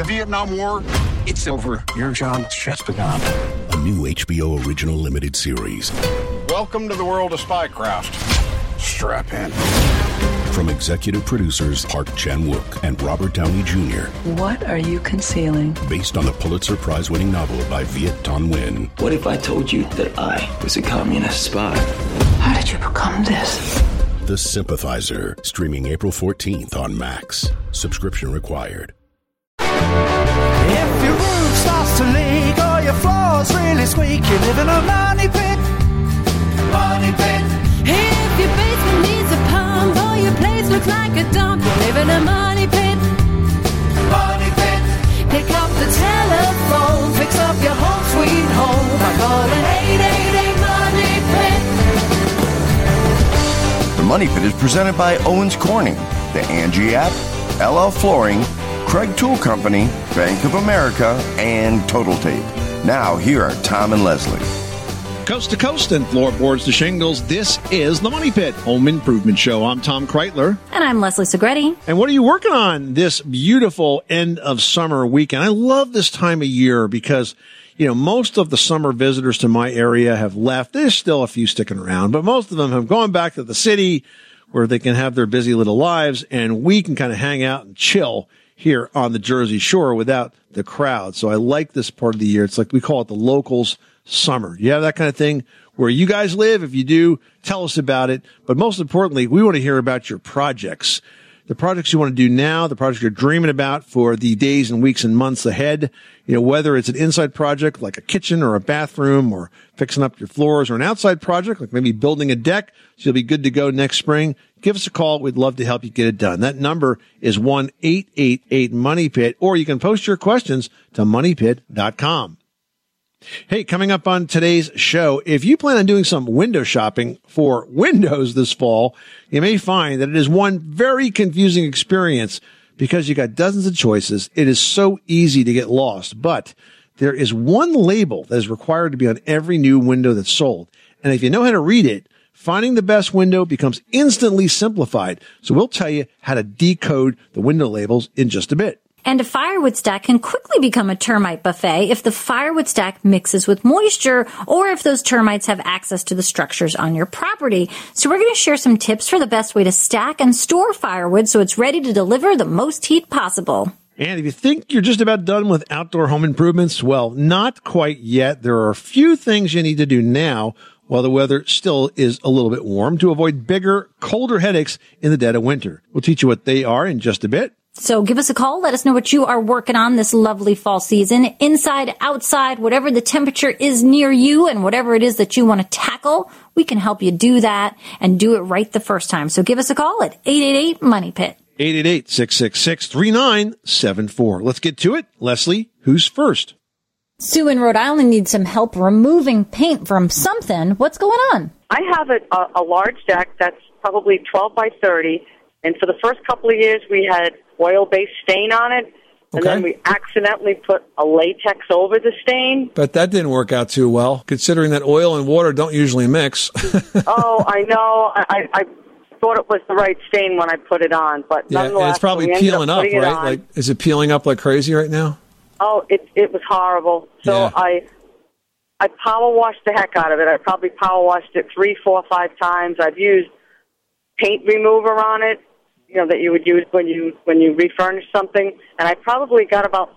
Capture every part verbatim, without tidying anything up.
The Vietnam War, it's over. Your job's just begun. A new H B O original limited series. Welcome to the world of Spycraft. Strap in. From executive producers Park Chan-wook and Robert Downey Junior What are you concealing? Based on the Pulitzer Prize-winning novel by Viet Thanh Nguyen. What if I told you that I was a communist spy? How did you become this? The Sympathizer, streaming April fourteenth on Max. Subscription required. If your roof starts to leak or your floor's really squeak, you live in a money pit. Money pit. If your basement needs a pump or your place looks like a dump, you live in a money pit. Money pit. Pick up the telephone, fix up your home sweet home by calling eight eight eight money pit. The Money Pit is presented by Owens Corning, the Angie app, L L Flooring, Craig Tool Company, Bank of America, and Total Tape. Now, here are Tom and Leslie. Coast to coast and floorboards to shingles, this is the Money Pit Home Improvement Show. I'm Tom Kreitler. And I'm Leslie Segretti. And what are you working on this beautiful end of summer weekend? I love this time of year because, you know, most of the summer visitors to my area have left. There's still a few sticking around, but most of them have gone back to the city where they can have their busy little lives, and we can kind of hang out and chill here on the Jersey Shore without the crowd. So I like this part of the year. It's like we call it the locals summer. You have that kind of thing where you guys live? If you do, tell us about it. But most importantly, we want to hear about your projects. The projects you want to do now, the projects you're dreaming about for the days and weeks and months ahead. You know, whether it's an inside project like a kitchen or a bathroom or fixing up your floors, or an outside project like maybe building a deck so you'll be good to go next spring. Give us a call. We'd love to help you get it done. That number is one eight eight eight money pit, or you can post your questions to money pit dot com. Hey, coming up on today's show, if you plan on doing some window shopping for windows this fall, you may find that it is one very confusing experience because you got dozens of choices. It is so easy to get lost, but there is one label that is required to be on every new window that's sold. And if you know how to read it, finding the best window becomes instantly simplified. So we'll tell you how to decode the window labels in just a bit. And a firewood stack can quickly become a termite buffet if the firewood stack mixes with moisture or if those termites have access to the structures on your property. So we're going to share some tips for the best way to stack and store firewood so it's ready to deliver the most heat possible. And if you think you're just about done with outdoor home improvements, well, not quite yet. There are a few things you need to do now while the weather still is a little bit warm to avoid bigger, colder headaches in the dead of winter. We'll teach you what they are in just a bit. So give us a call. Let us know what you are working on this lovely fall season. Inside, outside, whatever the temperature is near you and whatever it is that you want to tackle, we can help you do that and do it right the first time. So give us a call at eight eight eight money pit. eight eight eight, six six six, three nine seven four. Let's get to it. Leslie, who's first? Sue in Rhode Island needs some help removing paint from something. What's going on? I have a, a, a large deck that's probably twelve by thirty, and for the first couple of years we had oil-based stain on it, and Okay. then we accidentally put a latex over the stain. But that didn't work out too well, considering that oil and water don't usually mix. Oh, I know. I, I, I thought it was the right stain when I put it on, but Yeah, and nonetheless, it's probably we ended peeling up, putting it right? on. Like, is it peeling up like crazy right now? Oh, it it was horrible. So Yeah. I I power washed the heck out of it. I probably power washed it three, four, five times. I've used paint remover on it, you know, that you would use when you when you refurnish something, and I probably got about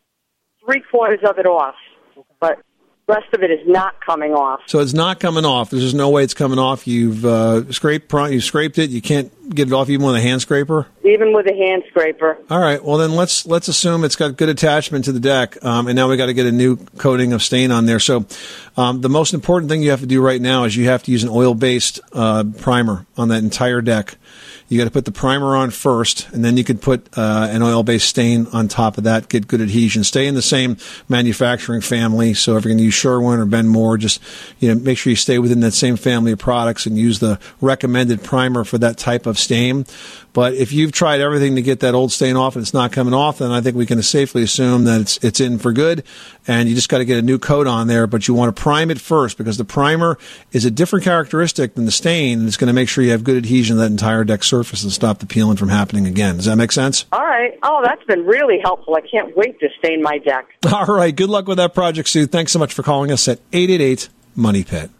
three quarters of it off, but the rest of it is not coming off. So it's not coming off. There's just no way it's coming off. You've uh, scraped, you scraped it. You can't get it off even with a hand scraper. Even with a hand scraper. All right. Well, then let's let's assume it's got good attachment to the deck, um, and now we got to get a new coating of stain on there. So um, the most important thing you have to do right now is you have to use an oil-based uh, primer on that entire deck. You got to put the primer on first, and then you could put uh, an oil-based stain on top of that, get good adhesion. Stay in the same manufacturing family. So if you're going to use Sherwin or Benmore, just you know make sure you stay within that same family of products and use the recommended primer for that type of stain. But if you've tried everything to get that old stain off and it's not coming off, then I think we can safely assume that it's it's in for good, and you just got to get a new coat on there. But you want to prime it first because the primer is a different characteristic than the stain, and it's going to make sure you have good adhesion to that entire deck surface. surface and stop the peeling from happening again. Does that make sense? All right. Oh, that's been really helpful. I can't wait to stain my deck. All right. Good luck with that project, Sue. Thanks so much for calling us at eight eight eight, money pit.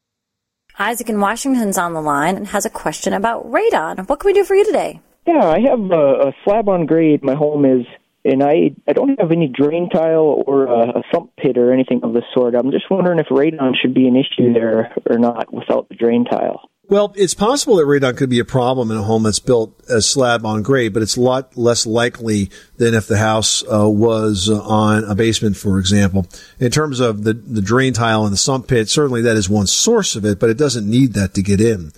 Isaac in Washington's on the line and has a question about radon. What can we do for you today? Yeah, I have a, a slab on grade. My home is, and I I don't have any drain tile or a, a sump pit or anything of the sort. I'm just wondering if radon should be an issue there or not without the drain tile. Well, it's possible that radon could be a problem in a home that's built as slab on grade, but it's a lot less likely than if the house uh, was uh, on a basement, for example. In terms of the, the drain tile and the sump pit, certainly that is one source of it, but it doesn't need that to get in.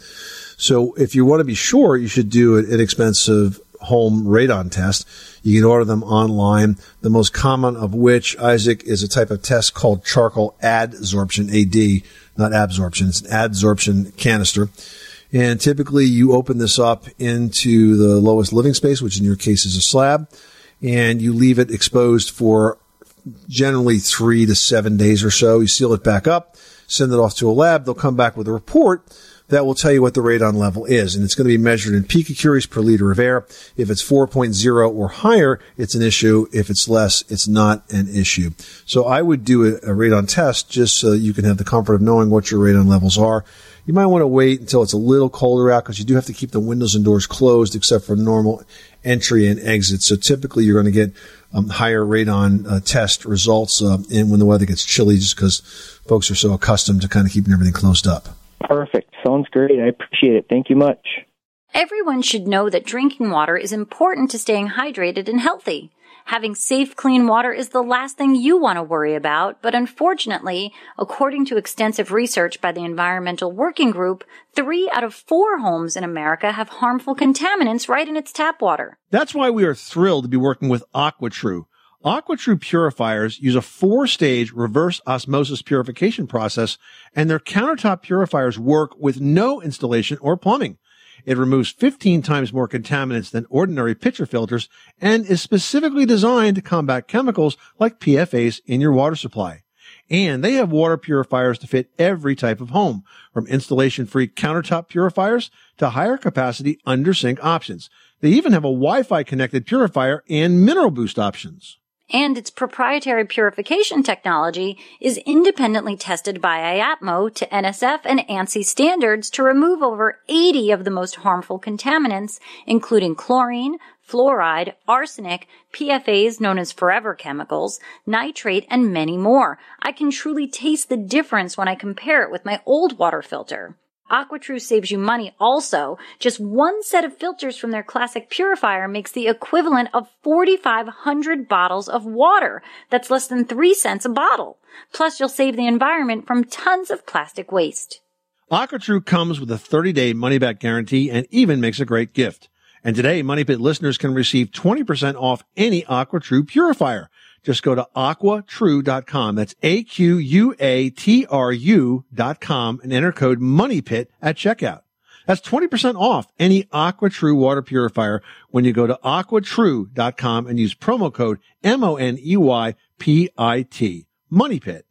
So if you want to be sure, you should do an inexpensive home radon test. You can order them online. The most common of which, Isaac, is a type of test called charcoal adsorption, A D, not absorption. It's an adsorption canister. And typically you open this up into the lowest living space, which in your case is a slab, and you leave it exposed for generally three to seven days or so. You seal it back up, send it off to a lab. They'll come back with a report that will tell you what the radon level is. And it's going to be measured in picocuries per liter of air. If it's four point oh or higher, it's an issue. If it's less, it's not an issue. So I would do a, a radon test just so you can have the comfort of knowing what your radon levels are. You might want to wait until it's a little colder out because you do have to keep the windows and doors closed except for normal entry and exit. So typically you're going to get um, higher radon uh, test results uh, in when the weather gets chilly just because folks are so accustomed to kind of keeping everything closed up. Perfect. Sounds great. I appreciate it. Thank you much. Everyone should know that drinking water is important to staying hydrated and healthy. Having safe, clean water is the last thing you want to worry about, but unfortunately, according to extensive research by the Environmental Working Group, three out of four homes in America have harmful contaminants right in its tap water. That's why we are thrilled to be working with AquaTrue. AquaTrue purifiers use a four-stage reverse osmosis purification process, and their countertop purifiers work with no installation or plumbing. It removes fifteen times more contaminants than ordinary pitcher filters and is specifically designed to combat chemicals like P F As in your water supply. And they have water purifiers to fit every type of home, from installation-free countertop purifiers to higher capacity under-sink options. They even have a Wi-Fi connected purifier and mineral boost options. And its proprietary purification technology is independently tested by I A P M O to N S F and ANSI standards to remove over eighty of the most harmful contaminants, including chlorine, fluoride, arsenic, P F As known as forever chemicals, nitrate, and many more. I can truly taste the difference when I compare it with my old water filter. AquaTrue saves you money also. Just one set of filters from their classic purifier makes the equivalent of forty-five hundred bottles of water. That's less than three cents a bottle. Plus, you'll save the environment from tons of plastic waste. AquaTrue comes with a thirty-day money-back guarantee and even makes a great gift. And today, Money Pit listeners can receive twenty percent off any AquaTrue purifier. Just go to aqua true dot com. That's A Q U A T R U dot com and enter code MONEYPIT at checkout. That's twenty percent off any AquaTrue water purifier when you go to aqua true dot com and use promo code M O N E Y P I T. MONEYPIT.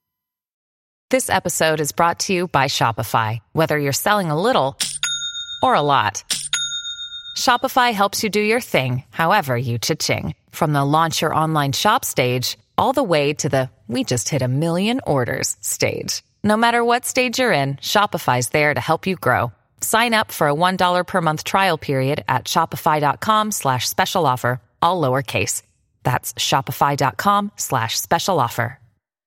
This episode is brought to you by Shopify. Whether you're selling a little or a lot, Shopify helps you do your thing, however you cha-ching. From the launch your online shop stage, all the way to the we just hit a million orders stage. No matter what stage you're in, Shopify's there to help you grow. Sign up for a one dollar per month trial period at shopify.com slash special offer, all lowercase. That's shopify.com slash special offer.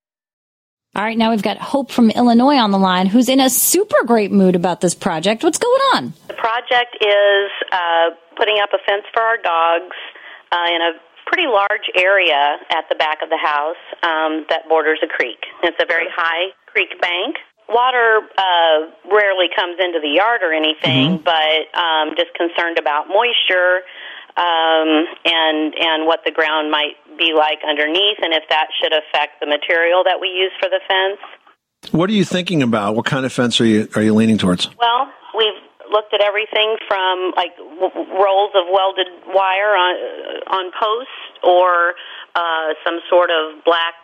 All right, now we've got Hope from Illinois on the line, who's in a super great mood about this project. What's going on? The project is uh, putting up a fence for our dogs uh, in a pretty large area at the back of the house um, that borders a creek. It's a very high creek bank. Water uh, rarely comes into the yard or anything, mm-hmm. but um, just concerned about moisture um, and and what the ground might be like underneath, and if that should affect the material that we use for the fence. What are you thinking about? What kind of fence are you are you leaning towards? Well, we've looked at everything from like w- rolls of welded wire on on posts, or uh, some sort of black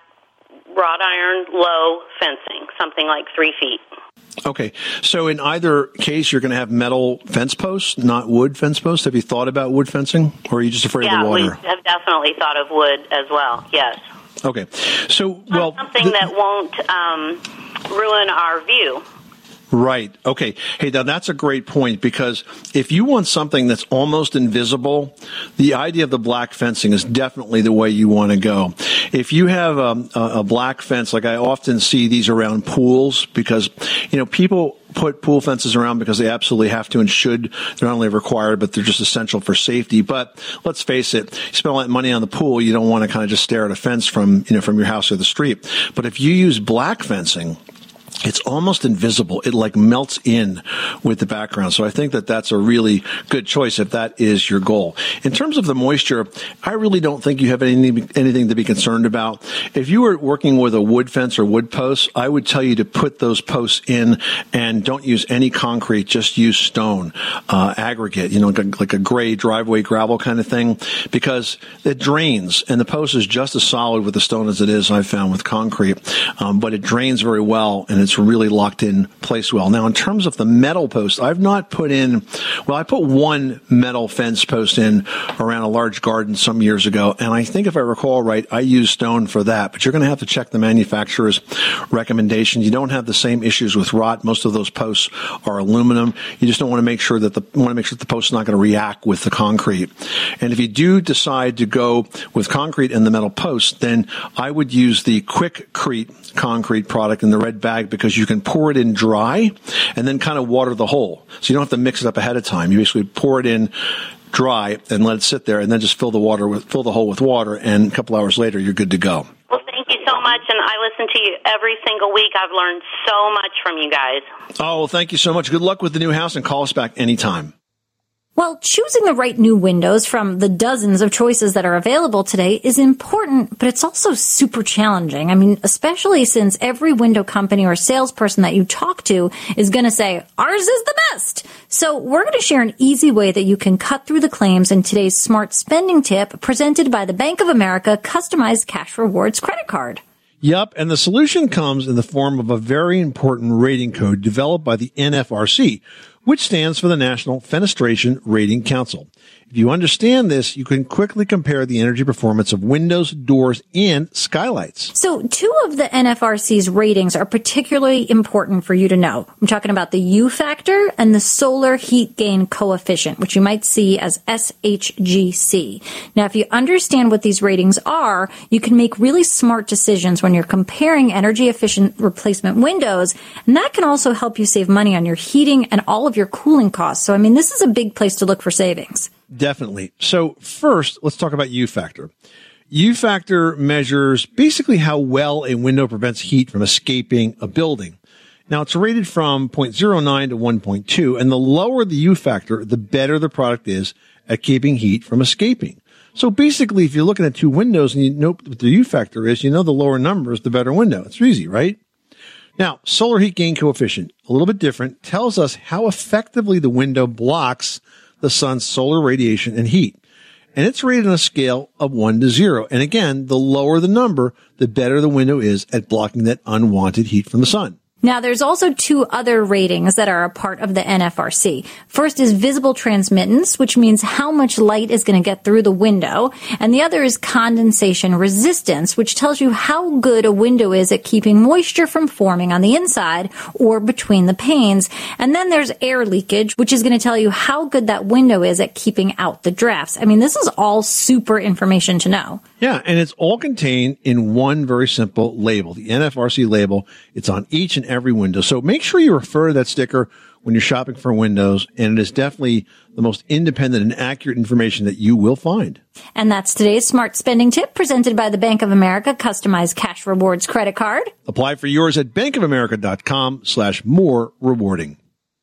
wrought iron low fencing, something like three feet. Okay. So in either case, you're going to have metal fence posts, not wood fence posts. Have you thought about wood fencing, or are you just afraid yeah, of the water? Yeah, we have definitely thought of wood as well, yes. Okay. So, well... Something the, that won't um, ruin our view. Right. Okay. Hey, now that's a great point, because if you want something that's almost invisible, the idea of the black fencing is definitely the way you want to go. If you have a, a black fence, like I often see these around pools, because, you know, people put pool fences around because they absolutely have to and should. They're not only required, but they're just essential for safety. But let's face it, you spend a lot of money on the pool, you don't want to kind of just stare at a fence from, you know, from your house or the street. But if you use black fencing, it's almost invisible. It like melts in with the background. So I think that that's a really good choice if that is your goal. In terms of the moisture, I really don't think you have anything, anything to be concerned about. If you were working with a wood fence or wood posts, I would tell you to put those posts in and don't use any concrete, just use stone, uh, aggregate, you know, like, like a gray driveway gravel kind of thing, because it drains, and the post is just as solid with the stone as it is, I've found, with concrete. Um, but it drains very well, and it's really locked in place well. Now, in terms of the metal post, I've not put in, well, I put one metal fence post in around a large garden some years ago, and I think if I recall right, I used stone for that, but you're going to have to check the manufacturer's recommendations. You don't have the same issues with rot. Most of those posts are aluminum. You just don't want to make sure that the, want to make sure that the post is not going to react with the concrete. And if you do decide to go with concrete and the metal post, then I would use the Quikrete concrete product in the red bag, because you can pour it in dry and then kind of water the hole. So you don't have to mix it up ahead of time. You basically pour it in dry and let it sit there, and then just fill the water with, fill the hole with water, and a couple hours later, you're good to go. Well, thank you so much, and I listen to you every single week. I've learned so much from you guys. Oh, well, thank you so much. Good luck with the new house, and call us back anytime. Well, choosing the right new windows from the dozens of choices that are available today is important, but it's also super challenging. I mean, especially since every window company or salesperson that you talk to is going to say, ours is the best. So we're going to share an easy way that you can cut through the claims in today's smart spending tip presented by the Bank of America Customized Cash Rewards credit card. Yep, and the solution comes in the form of a very important rating code developed by the N F R C, which stands for the National Fenestration Rating Council. If you understand this, you can quickly compare the energy performance of windows, doors, and skylights. So two of the N F R C's ratings are particularly important for you to know. I'm talking about the U factor and the solar heat gain coefficient, which you might see as S H G C. Now, if you understand what these ratings are, you can make really smart decisions when you're comparing energy efficient replacement windows. And that can also help you save money on your heating and all of your cooling costs. So, I mean, this is a big place to look for savings. Definitely. So first, let's talk about U factor. U factor measures basically how well a window prevents heat from escaping a building. Now, it's rated from zero point zero nine to one point two, and the lower the U factor, the better the product is at keeping heat from escaping. So basically, if you're looking at two windows and you know what the U factor is, you know the lower number is the better window. It's easy, right? Now, solar heat gain coefficient, a little bit different, tells us how effectively the window blocks the sun's solar radiation and heat. And it's rated on a scale of one to zero. And again, the lower the number, the better the window is at blocking that unwanted heat from the sun. Now, there's also two other ratings that are a part of the N F R C. First is visible transmittance, which means how much light is going to get through the window. And the other is condensation resistance, which tells you how good a window is at keeping moisture from forming on the inside or between the panes. And then there's air leakage, which is going to tell you how good that window is at keeping out the drafts. I mean, this is all super information to know. Yeah, and it's all contained in one very simple label, the N F R C label. It's on each and every window. So make sure you refer to that sticker when you're shopping for windows, and it is definitely the most independent and accurate information that you will find. And that's today's smart spending tip presented by the Bank of America Customized Cash Rewards credit card. Apply for yours at bankofamerica.com slash more rewarding.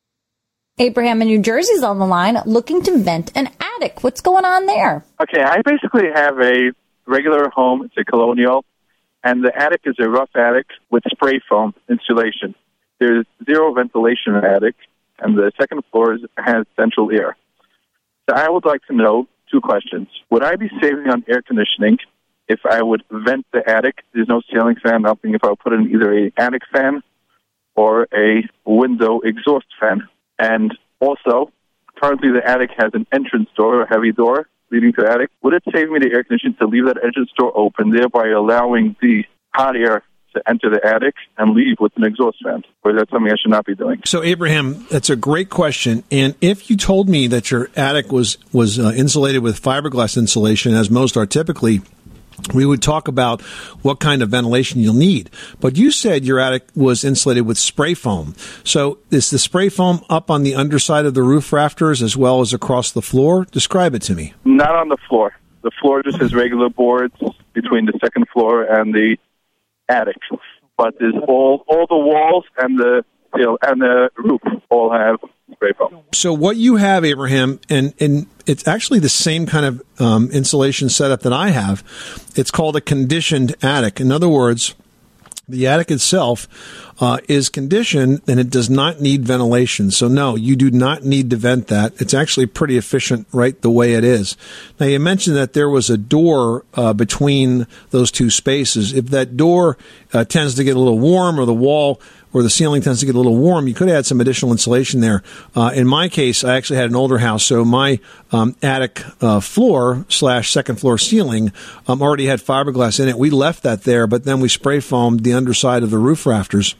Abraham in New Jersey is on the line looking to vent an attic. What's going on there? Okay, I basically have a regular home. It's a colonial, and the attic is a rough attic with spray foam insulation. There's zero ventilation in the attic, and the second floor is, has central air. So I would like to know two questions. Would I be saving on air conditioning? if I would vent the attic. There's no ceiling fan. I'm thinking if I would put in either a attic fan or a window exhaust fan. And also, currently the attic has an entrance door, a heavy door leading to the attic. Would it save me the air conditioning to leave that entrance door open, thereby allowing the hot air to enter the attic and leave with an exhaust fan? Or is that something I should not be doing? So, Abraham, that's a great question. And if you told me that your attic was, was uh, insulated with fiberglass insulation, as most are typically, we would talk about what kind of ventilation you'll need. But you said your attic was insulated with spray foam. So is the spray foam up on the underside of the roof rafters as well as across the floor? Describe it to me. Not on the floor. The floor just has regular boards between the second floor and the attic. But there's all all the walls and the you know, and the roof all have spray foam. So what you have, Abraham, and, and it's actually the same kind of um, insulation setup that I have. It's called a conditioned attic. In other words, the attic itself uh, is conditioned and it does not need ventilation. So no, you do not need to vent that. It's actually pretty efficient right the way it is. Now, you mentioned that there was a door uh, between those two spaces. If that door uh, tends to get a little warm, or the wall or the ceiling tends to get a little warm, you could add some additional insulation there. Uh, in my case, I actually had an older house, so my um, attic uh, floor slash second floor ceiling um, already had fiberglass in it. We left that there, but then we spray foamed the underside of the roof rafters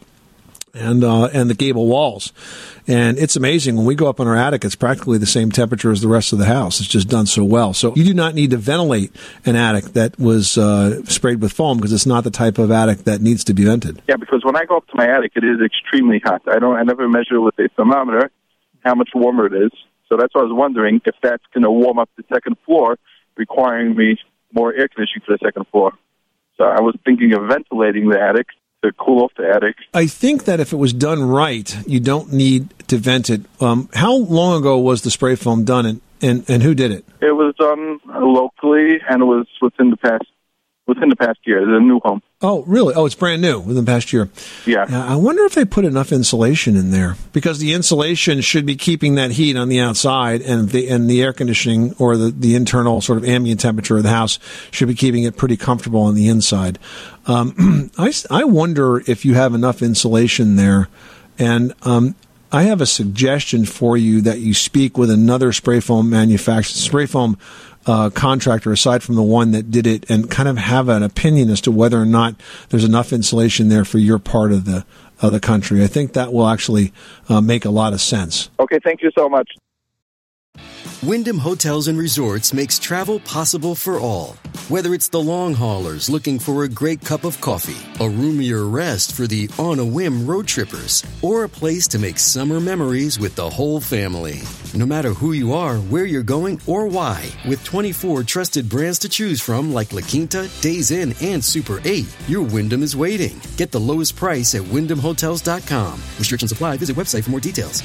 and uh, and the gable walls. And it's amazing. When we go up in our attic, it's practically the same temperature as the rest of the house. It's just done so well. So you do not need to ventilate an attic that was uh, sprayed with foam, because it's not the type of attic that needs to be vented. Yeah, because when I go up to my attic, it is extremely hot. I don't. I never measure with a thermometer how much warmer it is. So that's why I was wondering if that's going to warm up the second floor, requiring me more air conditioning for the second floor. So I was thinking of ventilating the attic to cool off the attic. I think that if it was done right, you don't need to vent it. Um, how long ago was the spray foam done, and, and, and who did it? It was done locally, and it was within the past within the past year. It's a new home. Oh, really? Oh, it's brand new within the past year. Yeah. yeah. I wonder if they put enough insulation in there, because the insulation should be keeping that heat on the outside, and the and the air conditioning, or the, the internal sort of ambient temperature of the house, should be keeping it pretty comfortable on the inside. Um, I, I wonder if you have enough insulation there, and um, I have a suggestion for you that you speak with another spray foam manufacturer, spray foam Uh, contractor aside from the one that did it, and kind of have an opinion as to whether or not there's enough insulation there for your part of the of the country. I think that will actually uh, make a lot of sense. Okay, thank you so much. Wyndham Hotels and Resorts makes travel possible for all. Whether it's the long haulers looking for a great cup of coffee, a roomier rest for the on-a-whim road trippers, or a place to make summer memories with the whole family. No matter who you are, where you're going, or why, with twenty-four trusted brands to choose from like La Quinta, Days Inn, and Super eight, your Wyndham is waiting. Get the lowest price at wyndham hotels dot com. Restrictions apply. Visit website for more details.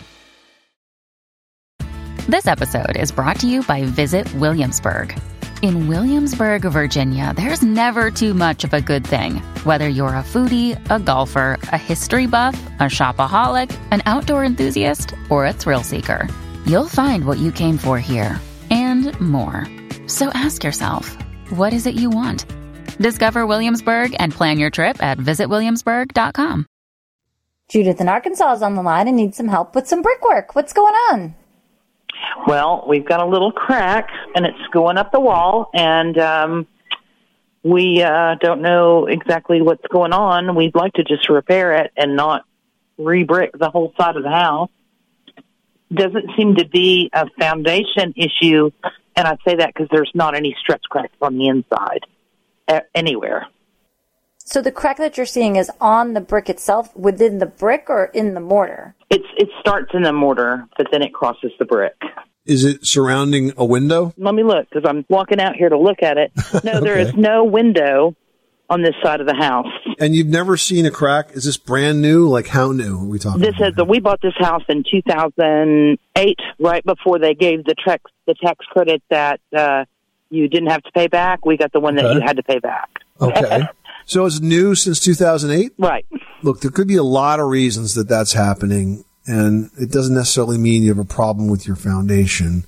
This episode is brought to you by Visit Williamsburg. In Williamsburg, Virginia, there's never too much of a good thing. Whether you're a foodie, a golfer, a history buff, a shopaholic, an outdoor enthusiast, or a thrill seeker, you'll find what you came for here and more. So ask yourself, what is it you want? Discover Williamsburg and plan your trip at visit williamsburg dot com. Judith in Arkansas is on the line and needs some help with some brickwork. What's going on? Well, we've got a little crack, and it's going up the wall, and um, we uh, don't know exactly what's going on. We'd like to just repair it and not re-brick the whole side of the house. Doesn't seem to be a foundation issue, and I say that because there's not any stretch cracks on the inside uh, anywhere. So the crack that you're seeing is on the brick itself, within the brick, or in the mortar? It's It starts in the mortar, but then it crosses the brick. Is it surrounding a window? Let me look, because I'm walking out here to look at it. No, okay. There is no window on this side of the house. And you've never seen a crack? Is this brand new? Like, how new are we talking This about? is, we bought this house in two thousand eight, right before they gave the tax, the tax credit that uh, you didn't have to pay back. We got the one that Okay. you had to pay back. Okay. So it's new since two thousand eight? Right. Look, there could be a lot of reasons that that's happening, and it doesn't necessarily mean you have a problem with your foundation.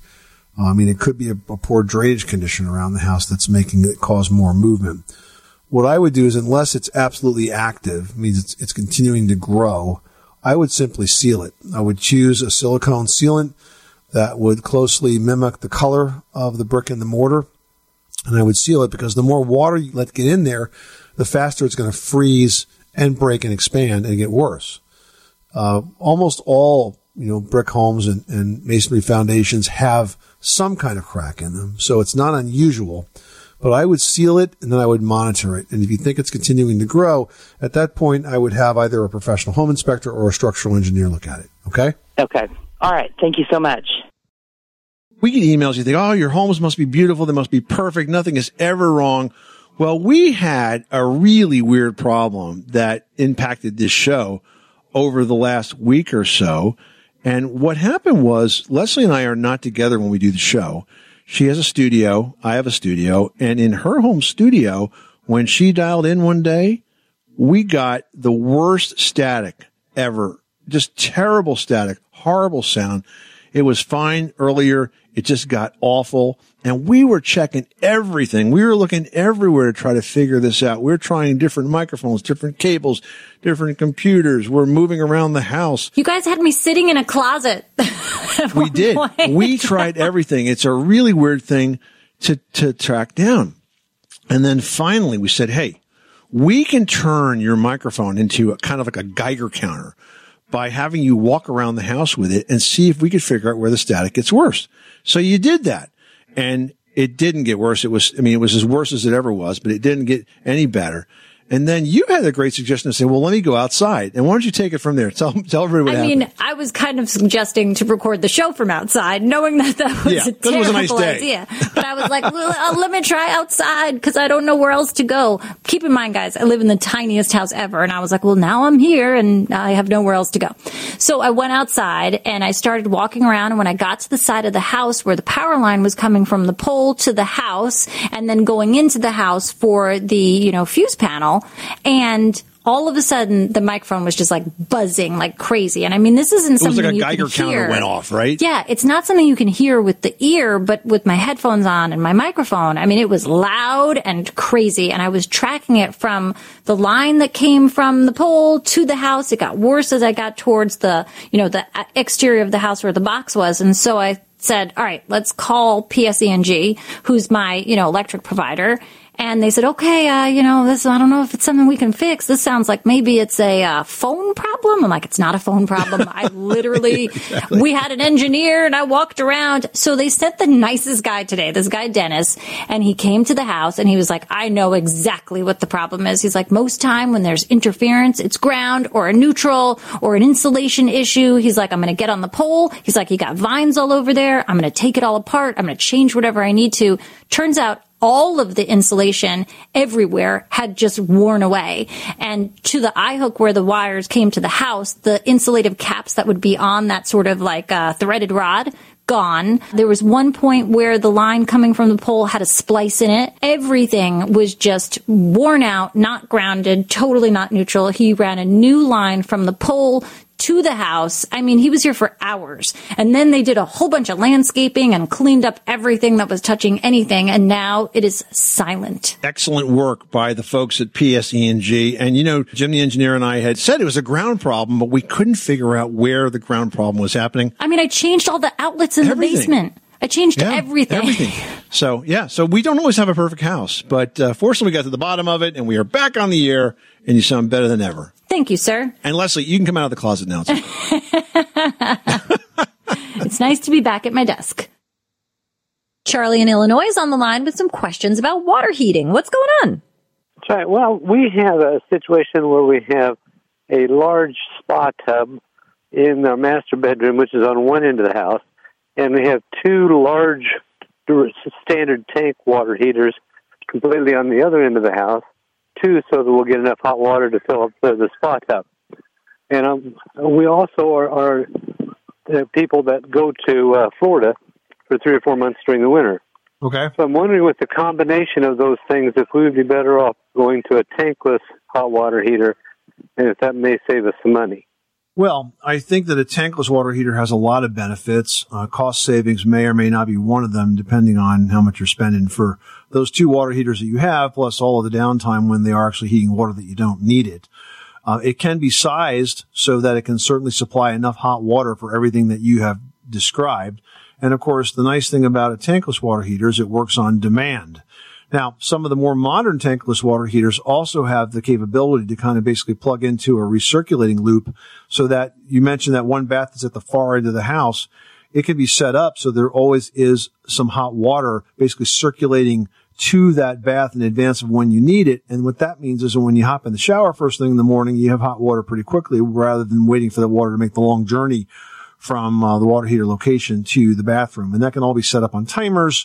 Uh, I mean, it could be a, a poor drainage condition around the house that's making it cause more movement. What I would do is, unless it's absolutely active, means it's, it's continuing to grow, I would simply seal it. I would choose a silicone sealant that would closely mimic the color of the brick and the mortar, and I would seal it because the more water you let get in there, the faster it's going to freeze and break and expand and get worse. Uh, almost all, you know, brick homes and, and masonry foundations have some kind of crack in them, so it's not unusual. But I would seal it, and then I would monitor it. And if you think it's continuing to grow, at that point, I would have either a professional home inspector or a structural engineer look at it. Okay? Okay. All right. Thank you so much. We get emails, you think, oh, your homes must be beautiful. They must be perfect. Nothing is ever wrong. Well, we had a really weird problem that impacted this show over the last week or so. And what happened was, Leslie and I are not together when we do the show. She has a studio. I have a studio. And in her home studio, when she dialed in one day, we got the worst static ever. Just terrible static, horrible sound. It was fine earlier. It just got awful. And we were checking everything. We were looking everywhere to try to figure this out. We were trying different microphones, different cables, different computers. We're moving around the house. You guys had me sitting in a closet. We did. Point. We tried everything. It's a really weird thing to, to track down. And then finally we said, hey, we can turn your microphone into a kind of like a Geiger counter by having you walk around the house with it and see if we could figure out where the static gets worse. So you did that, and it didn't get worse. It was, I mean, it was as worse as it ever was, but it didn't get any better. And then you had a great suggestion to say, well, let me go outside. And why don't you take it from there? Tell, tell everybody what I happened. mean, I was kind of suggesting to record the show from outside, knowing that that was Yeah, a that was a nice terrible day. idea. But I was like, well, uh, let me try outside because I don't know where else to go. Keep in mind, guys, I live in the tiniest house ever. And I was like, well, now I'm here and I have nowhere else to go. So I went outside and I started walking around. And when I got to the side of the house where the power line was coming from the pole to the house and then going into the house for the, you know, fuse panel, and all of a sudden, the microphone was just like buzzing like crazy. And I mean, this isn't something it was like a you Geiger can hear. counter went off, right? Yeah, it's not something you can hear with the ear, but with my headphones on and my microphone, I mean, it was loud and crazy. And I was tracking it from the line that came from the pole to the house. It got worse as I got towards the, you know, the exterior of the house where the box was. And so I said, all right, let's call P S E N G, who's my, you know, electric provider. And they said, okay, uh, you know, this, I don't know if it's something we can fix. This sounds like maybe it's a uh, phone problem. I'm like, it's not a phone problem. I literally, exactly. We had an engineer and I walked around. So they sent the nicest guy today, this guy, Dennis, and he came to the house and he was like, I know exactly what the problem is. He's like, most time when there's interference, it's ground or a neutral or an insulation issue. He's like, I'm going to get on the pole. He's like, you got vines all over there. I'm going to take it all apart. I'm going to change whatever I need to. Turns out, all of the insulation everywhere had just worn away. And to the eye hook where the wires came to the house, the insulative caps that would be on that sort of like uh, threaded rod, gone. There was one point where the line coming from the pole had a splice in it. Everything was just worn out, not grounded, totally not neutral. He ran a new line from the pole to the house. I mean, he was here for hours. And then they did a whole bunch of landscaping and cleaned up everything that was touching anything. And now it is silent. Excellent work by the folks at P S E N G. And, you know, Jim, the engineer, and I had said it was a ground problem, but we couldn't figure out where the ground problem was happening. I mean, I changed all the outlets in Everything. the basement. I changed yeah, everything. Everything. So, yeah. So we don't always have a perfect house, but uh, fortunately we got to the bottom of it and we are back on the air and you sound better than ever. Thank you, sir. And Leslie, you can come out of the closet now. Too. It's nice to be back at my desk. Charlie in Illinois is on the line with some questions about water heating. What's going on? That's right. Well, we have a situation where we have a large spa tub in our master bedroom, which is on one end of the house, and we have two large standard tank water heaters completely on the other end of the house, too, so that we'll get enough hot water to fill up the, the spa tub. And um, we also are, are the people that go to uh, Florida for three or four months during the winter. Okay. So I'm wondering, with the combination of those things, if we would be better off going to a tankless hot water heater, and if that may save us some money. Well, I think that a tankless water heater has a lot of benefits. Uh, cost savings may or may not be one of them, depending on how much you're spending for those two water heaters that you have, plus all of the downtime when they are actually heating water that you don't need it. Uh, it can be sized so that it can certainly supply enough hot water for everything that you have described. And of course, the nice thing about a tankless water heater is it works on demand. Now, some of the more modern tankless water heaters also have the capability to kind of basically plug into a recirculating loop so that you mentioned that one bath that's at the far end of the house. It can be set up so there always is some hot water basically circulating to that bath in advance of when you need it. And what that means is that when you hop in the shower first thing in the morning, you have hot water pretty quickly rather than waiting for the water to make the long journey from uh, the water heater location to the bathroom. And that can all be set up on timers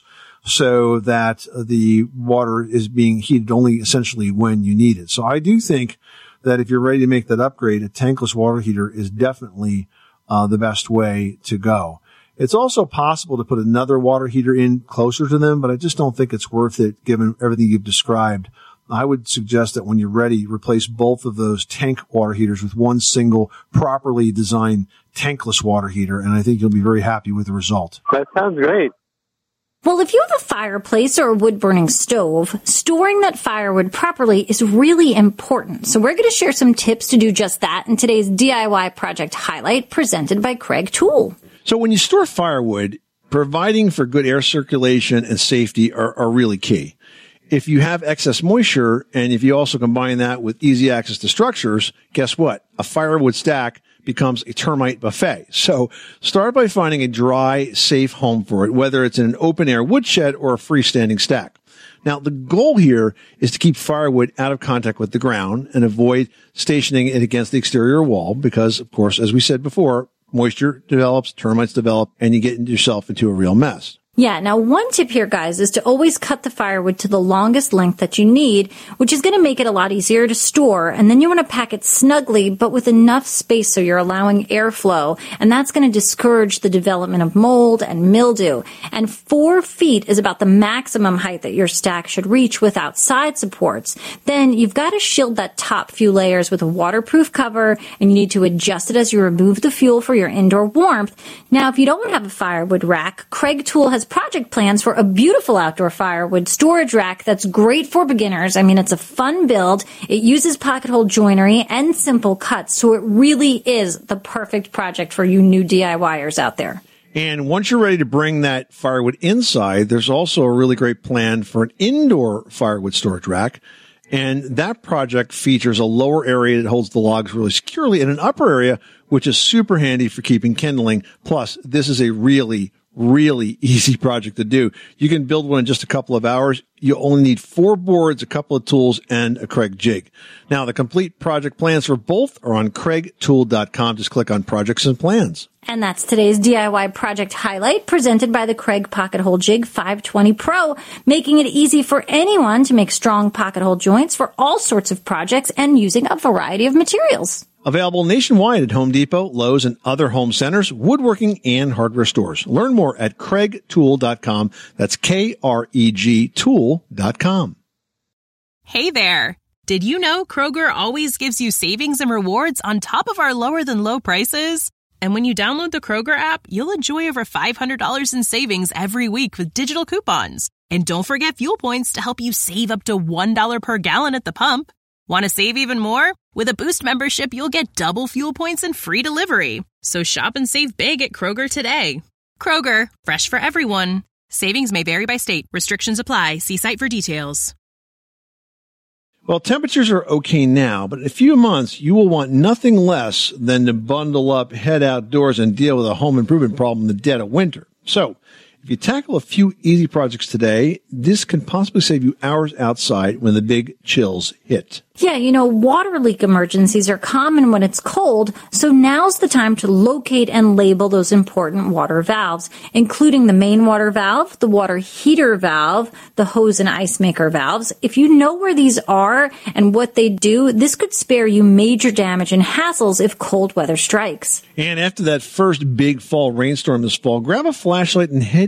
so that the water is being heated only essentially when you need it. So I do think that if you're ready to make that upgrade, a tankless water heater is definitely uh, the best way to go. It's also possible to put another water heater in closer to them, but I just don't think it's worth it given everything you've described. I would suggest that when you're ready, replace both of those tank water heaters with one single properly designed tankless water heater, and I think you'll be very happy with the result. That sounds great. Well, if you have a fireplace or a wood-burning stove, storing that firewood properly is really important. So we're going to share some tips to do just that in today's D I Y project highlight presented by Craig Tool. So when you store firewood, providing for good air circulation and safety are, are really key. If you have excess moisture, and if you also combine that with easy access to structures, guess what? A firewood stack becomes a termite buffet. So start by finding a dry, safe home for it, whether it's in an open-air woodshed or a freestanding stack. Now, the goal here is to keep firewood out of contact with the ground and avoid stationing it against the exterior wall because, of course, as we said before, moisture develops, termites develop, and you get yourself into a real mess. Yeah, now one tip here, guys, is to always cut the firewood to the longest length that you need, which is going to make it a lot easier to store. And then you want to pack it snugly, but with enough space so you're allowing airflow. And that's going to discourage the development of mold and mildew. And four feet is about the maximum height that your stack should reach without side supports. Then you've got to shield that top few layers with a waterproof cover, and you need to adjust it as you remove the fuel for your indoor warmth. Now, if you don't have a firewood rack, Craig Tool has project plans for a beautiful outdoor firewood storage rack that's great for beginners. I mean, it's a fun build. It uses pocket hole joinery and simple cuts, so it really is the perfect project for you new DIYers out there. And once you're ready to bring that firewood inside, there's also a really great plan for an indoor firewood storage rack. And that project features a lower area that holds the logs really securely and an upper area, which is super handy for keeping kindling. Plus, this is a really Really easy project to do. You can build one in just a couple of hours. You only need four boards, a couple of tools, and a Craig jig. Now, the complete project plans for both are on craig tool dot com. Just click on Projects and Plans. And that's today's D I Y project highlight presented by the Craig Pocket Hole Jig five twenty Pro, making it easy for anyone to make strong pocket hole joints for all sorts of projects and using a variety of materials. Available nationwide at Home Depot, Lowe's, and other home centers, woodworking, and hardware stores. Learn more at craig tool dot com. That's K R E G tool dot com. Hey there. Did you know Kroger always gives you savings and rewards on top of our lower-than-low prices? And when you download the Kroger app, you'll enjoy over five hundred dollars in savings every week with digital coupons. And don't forget fuel points to help you save up to one dollar per gallon at the pump. Want to save even more? With a Boost membership, you'll get double fuel points and free delivery. So shop and save big at Kroger today. Kroger, fresh for everyone. Savings may vary by state. Restrictions apply. See site for details. Well, temperatures are okay now, but in a few months, you will want nothing less than to bundle up, head outdoors, and deal with a home improvement problem in the dead of winter. So, if you tackle a few easy projects today, this can possibly save you hours outside when the big chills hit. Yeah, you know, water leak emergencies are common when it's cold, so now's the time to locate and label those important water valves, including the main water valve, the water heater valve, the hose and ice maker valves. If you know where these are and what they do, this could spare you major damage and hassles if cold weather strikes. And after that first big fall rainstorm this fall, grab a flashlight and head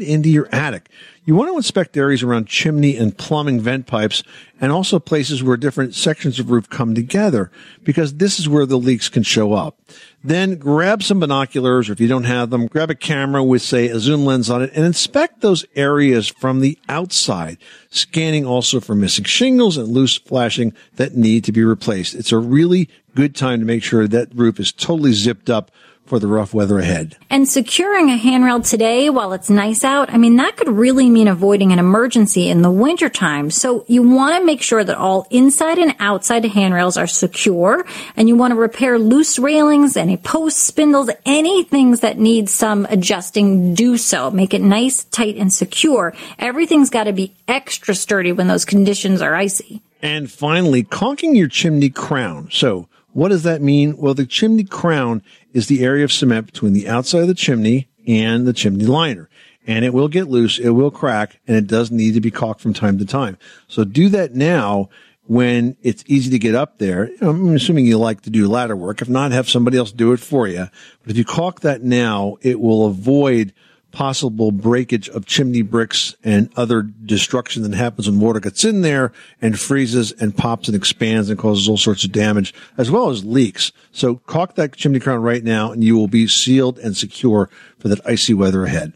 into your attic. You want to inspect areas around chimney and plumbing vent pipes and also places where different sections of roof come together, because this is where the leaks can show up. Then grab some binoculars, or if you don't have them, grab a camera with, say, a zoom lens on it and inspect those areas from the outside, scanning also for missing shingles and loose flashing that need to be replaced. It's a really good time to make sure that roof is totally zipped up for the rough weather ahead. And securing a handrail today while it's nice out, I mean, that could really mean avoiding an emergency in the wintertime. So you want to make sure that all inside and outside handrails are secure, and you want to repair loose railings, any posts, spindles, any things that need some adjusting, do so. Make it nice, tight, and secure. Everything's got to be extra sturdy when those conditions are icy. And finally, caulking your chimney crown. So what does that mean? Well, the chimney crown is the area of cement between the outside of the chimney and the chimney liner. And it will get loose, it will crack, and it does need to be caulked from time to time. So do that now when it's easy to get up there. I'm assuming you like to do ladder work. If not, have somebody else do it for you. But if you caulk that now, it will avoid possible breakage of chimney bricks and other destruction that happens when water gets in there and freezes and pops and expands and causes all sorts of damage, as well as leaks. So caulk that chimney crown right now, and you will be sealed and secure for that icy weather ahead.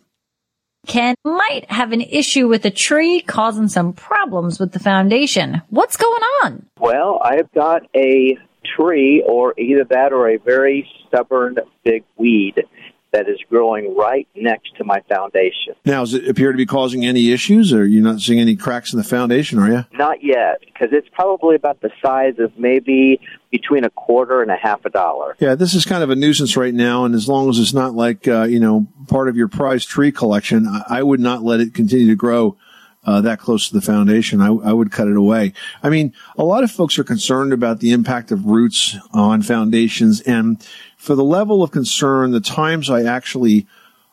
Ken might have an issue with a tree causing some problems with the foundation. What's going on? Well, I've got a tree, or either that or a very stubborn big weed that is growing right next to my foundation. Now, does it appear to be causing any issues, or you're not seeing any cracks in the foundation, are you? Not yet, because it's probably about the size of maybe between a quarter and a half a dollar. Yeah, this is kind of a nuisance right now, and as long as it's not like, uh, you know, part of your prized tree collection, I, I would not let it continue to grow Uh, that close to the foundation. I, I would cut it away. I mean, a lot of folks are concerned about the impact of roots on foundations, and for the level of concern, the times I actually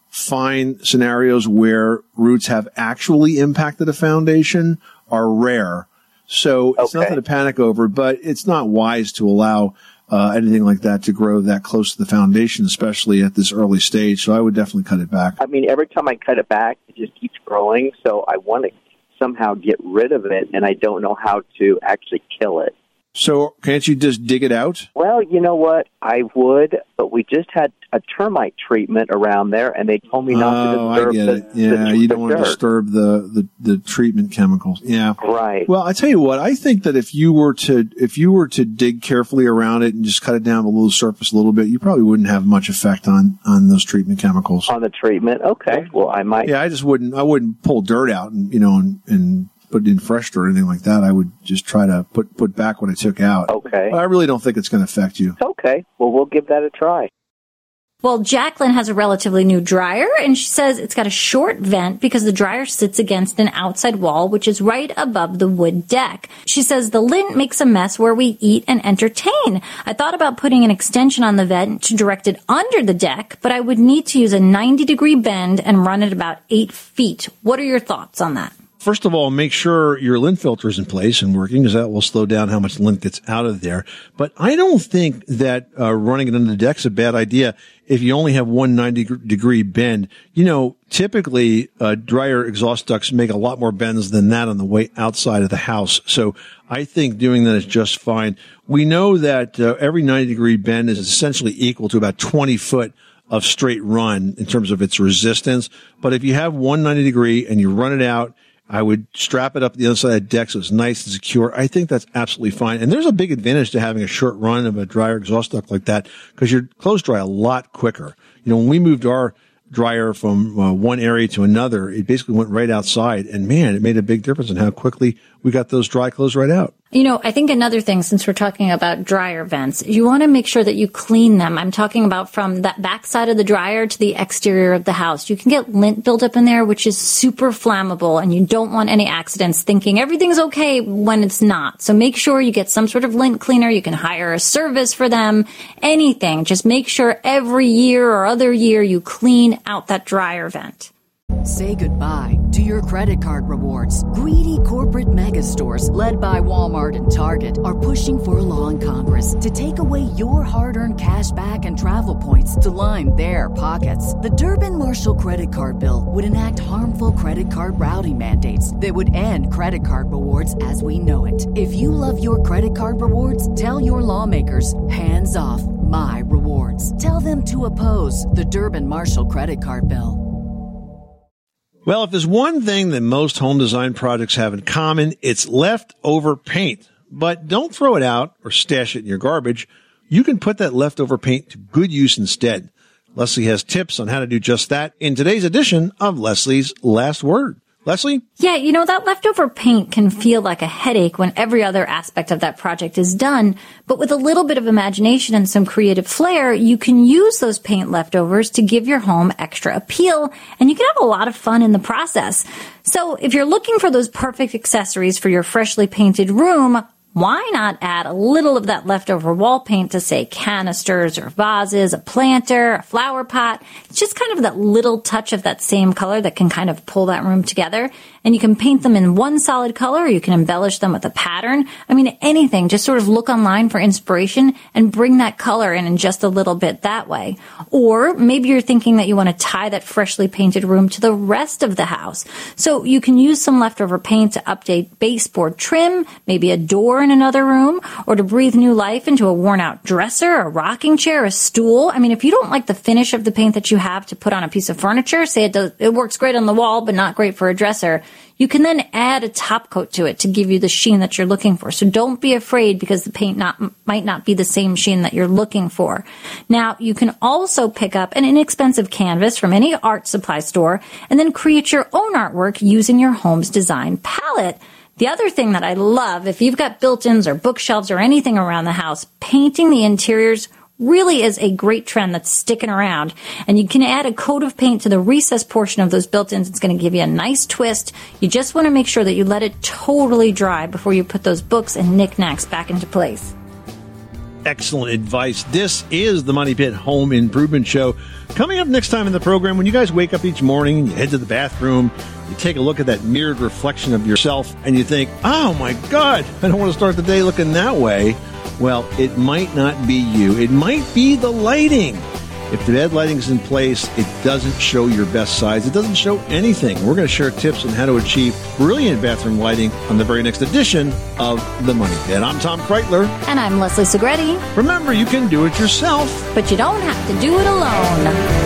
find scenarios where roots have actually impacted a foundation are rare. So it's okay. nothing to panic over, but it's not wise to allow uh, anything like that to grow that close to the foundation, especially at this early stage. So I would definitely cut it back. I mean, every time I cut it back, it just keeps growing. So I want to somehow get rid of it, and I don't know how to actually kill it. So can't you just dig it out? Well, you know what? I would, but we just had a termite treatment around there, and they told me not oh, to disturb I get the, it. Yeah, the, you the don't want dirt. to disturb the, the, the treatment chemicals. Yeah. Right. Well, I tell you what, I think that if you were to, if you were to dig carefully around it and just cut it down below the surface a little bit, you probably wouldn't have much effect on, on those treatment chemicals. On the treatment? Okay. Well, I might. Yeah, I just wouldn't, I wouldn't pull dirt out and, you know, and, and put in fresh dirt or anything like that. I would just try to put, put back what I took out. Okay. But I really don't think it's going to affect you. Okay. Well, we'll give that a try. Well, Jacqueline has a relatively new dryer, and she says it's got a short vent because the dryer sits against an outside wall, which is right above the wood deck. She says the lint makes a mess where we eat and entertain. I thought about putting an extension on the vent to direct it under the deck, but I would need to use a ninety degree bend and run it about eight feet. What are your thoughts on that? First of all, make sure your lint filter is in place and working, because that will slow down how much lint gets out of there. But I don't think that uh, running it under the deck is a bad idea if you only have one ninety degree bend. You know, typically uh, dryer exhaust ducts make a lot more bends than that on the way outside of the house. So I think doing that is just fine. We know that uh, every ninety degree bend is essentially equal to about twenty foot of straight run in terms of its resistance. But if you have one ninety degree and you run it out, I would strap it up the other side of the deck so it's nice and secure. I think that's absolutely fine. And there's a big advantage to having a short run of a dryer exhaust duct like that, because your clothes dry a lot quicker. You know, when we moved our dryer from uh, one area to another, it basically went right outside. And man, it made a big difference in how quickly we got those dry clothes right out. You know, I think another thing, since we're talking about dryer vents, you want to make sure that you clean them. I'm talking about from that back side of the dryer to the exterior of the house. You can get lint buildup in there, which is super flammable, and you don't want any accidents thinking everything's okay when it's not. So make sure you get some sort of lint cleaner. You can hire a service for them, anything. Just make sure every year or other year you clean out that dryer vent. Say goodbye to your credit card rewards. Greedy corporate mega stores, led by Walmart and Target, are pushing for a law in Congress to take away your hard-earned cash back and travel points to line their pockets. The Durbin-Marshall credit card bill would enact harmful credit card routing mandates that would end credit card rewards as we know it. If you love your credit card rewards, tell your lawmakers, hands off my rewards. Tell them to oppose the Durbin-Marshall credit card bill. Well, if there's one thing that most home design projects have in common, it's leftover paint. But don't throw it out or stash it in your garbage. You can put that leftover paint to good use instead. Leslie has tips on how to do just that in today's edition of Leslie's Last Word. Leslie? Yeah, you know, that leftover paint can feel like a headache when every other aspect of that project is done. But with a little bit of imagination and some creative flair, you can use those paint leftovers to give your home extra appeal, and you can have a lot of fun in the process. So if you're looking for those perfect accessories for your freshly painted room, why not add a little of that leftover wall paint to, say, canisters or vases, a planter, a flower pot? It's just kind of that little touch of that same color that can kind of pull that room together. And you can paint them in one solid color, or you can embellish them with a pattern. I mean, anything. Just sort of look online for inspiration and bring that color in in just a little bit that way. Or maybe you're thinking that you want to tie that freshly painted room to the rest of the house. So you can use some leftover paint to update baseboard trim, maybe a door in another room, or to breathe new life into a worn-out dresser, a rocking chair, a stool. I mean, if you don't like the finish of the paint that you have to put on a piece of furniture, say it does, it works great on the wall, but not great for a dresser, you can then add a top coat to it to give you the sheen that you're looking for. So don't be afraid because the paint not, might not be the same sheen that you're looking for. Now, you can also pick up an inexpensive canvas from any art supply store and then create your own artwork using your home's design palette. The other thing that I love, if you've got built-ins or bookshelves or anything around the house, painting the interiors really is a great trend that's sticking around. And you can add a coat of paint to the recessed portion of those built-ins. It's going to give you a nice twist. You just want to make sure that you let it totally dry before you put those books and knickknacks back into place. Excellent advice. This is the Money Pit Home Improvement Show. Coming up next time in the program, when you guys wake up each morning and you head to the bathroom, you take a look at that mirrored reflection of yourself and you think, oh my God, I don't want to start the day looking that way. Well, it might not be you. It might be the lighting. If the bed lighting is in place, it doesn't show your best sides. It doesn't show anything. We're going to share tips on how to achieve brilliant bathroom lighting on the very next edition of The Money Pit. I'm Tom Kreitler. And I'm Leslie Segretti. Remember, you can do it yourself. But you don't have to do it alone.